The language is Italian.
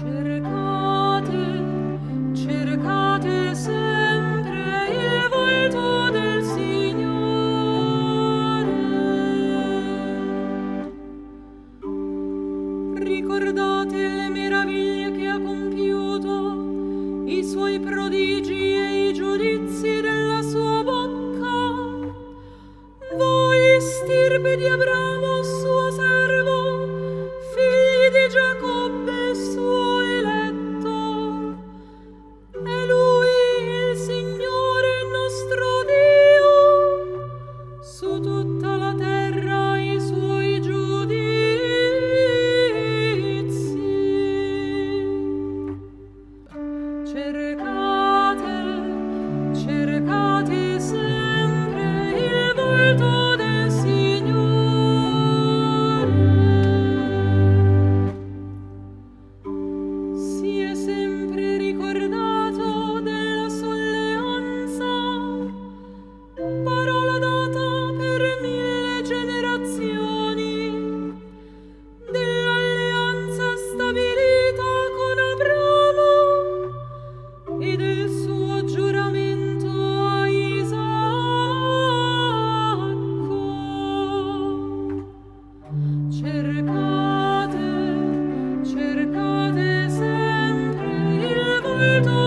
Cercate, cercate sempre il volto del Signore. Ricordate le meraviglie che ha compiuto, i suoi prodigi e i giudizi della sua bocca. Voi, stirpe di Abramo, suo servo, figli di Giacobbe, suo eletto. È Lui il Signore nostro Dio, su tutta la terra i suoi giudizi. Cercate, cercate sempre il volto del Signore. Si è sempre ricordato della sua alleanza, parola data per 1000 generazioni, dell'alleanza stabilita con Abramo e del suo giuramento a Isacco. Cercate, cercate sempre il volto